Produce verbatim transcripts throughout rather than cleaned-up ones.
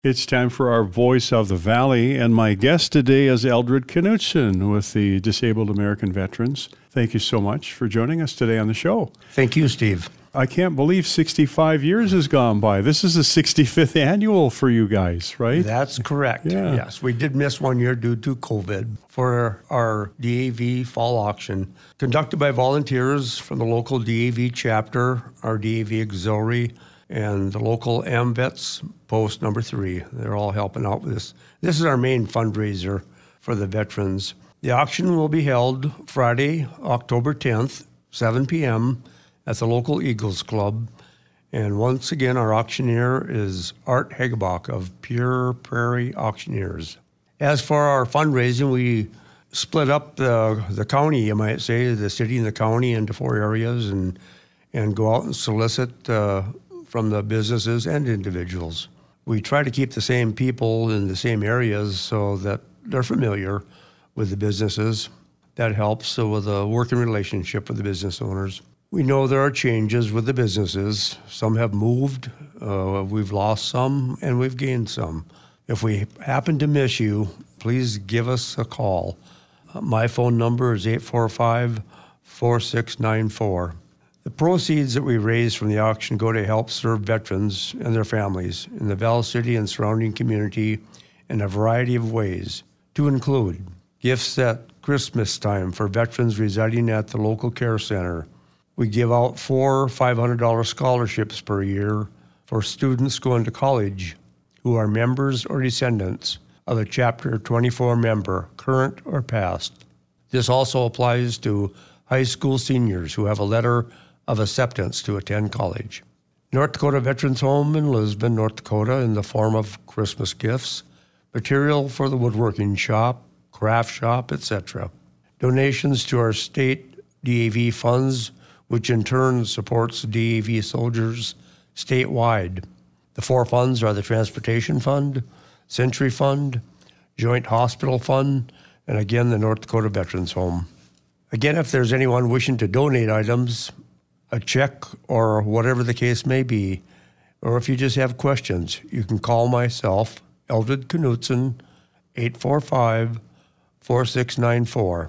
It's time for our Voice of the Valley, and my guest today is Eldred Knutson with the Disabled American Veterans. Thank you so much for joining us today on the show. Thank you, Steve. I can't believe sixty-five years has gone by. This is the sixty-fifth annual for you guys, right? That's correct. Yeah. Yes, we did miss one year due to COVID for our D A V fall auction, conducted by volunteers from the local D A V chapter, our D A V auxiliary, and the local AMVETS post number three. They're all helping out with this. This is our main fundraiser for the veterans. The auction will be held Friday, October tenth, seven p.m. at the local Eagles Club. And once again, our auctioneer is Art Hagebach of Pure Prairie Auctioneers. As for our fundraising, we split up the, the county, you might say, the city and the county into four areas and, and go out and solicit uh, from the businesses and individuals. We try to keep the same people in the same areas so that they're familiar with the businesses. That helps so with a working relationship with the business owners. We know there are changes with the businesses. Some have moved, uh, we've lost some, and we've gained some. If we happen to miss you, please give us a call. Uh, my phone number is eight four five, four six nine four. The proceeds that we raise from the auction go to help serve veterans and their families in the Val City and surrounding community in a variety of ways, to include gifts at Christmas time for veterans residing at the local care center. We give out four five hundred dollars scholarships per year for students going to college who are members or descendants of a Chapter twenty-four member, current or past. This also applies to high school seniors who have a letter of acceptance to attend college. North Dakota Veterans Home in Lisbon, North Dakota, in the form of Christmas gifts, material for the woodworking shop, craft shop, et cetera. Donations to our state D A V funds, which in turn supports D A V soldiers statewide. The four funds are the Transportation Fund, Century Fund, Joint Hospital Fund, and again, the North Dakota Veterans Home. Again, if there's anyone wishing to donate items, a check or whatever the case may be, or if you just have questions, you can call myself, Eldred Knutson, eight four five, four six nine four.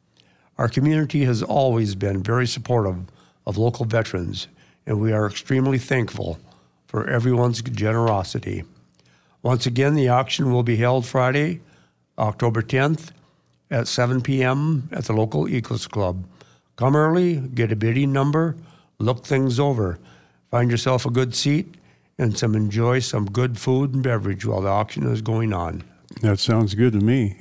Our community has always been very supportive of local veterans, and we are extremely thankful for everyone's generosity. Once again, the auction will be held Friday, October tenth, at seven p.m. at the local Eagles Club. Come early, get a bidding number, look things over, find yourself a good seat, and some enjoy some good food and beverage while the auction is going on. That sounds good to me.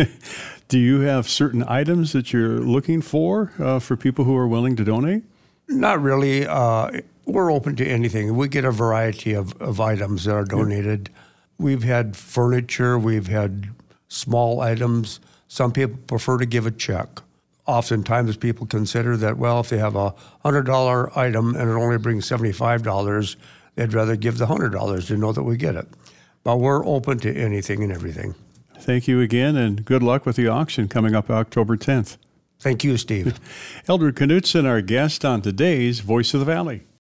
Do you have certain items that you're looking for uh, for people who are willing to donate? Not really. Uh, we're open to anything. We get a variety of, of items that are donated. We've had furniture. We've had small items. Some people prefer to give a check. Oftentimes people consider that, well, if they have a one hundred dollars item and it only brings seventy-five dollars, they'd rather give the one hundred dollars to know that we get it. But we're open to anything and everything. Thank you again, and good luck with the auction coming up October tenth. Thank you, Steve. Eldred Knutson, our guest on today's Voice of the Valley.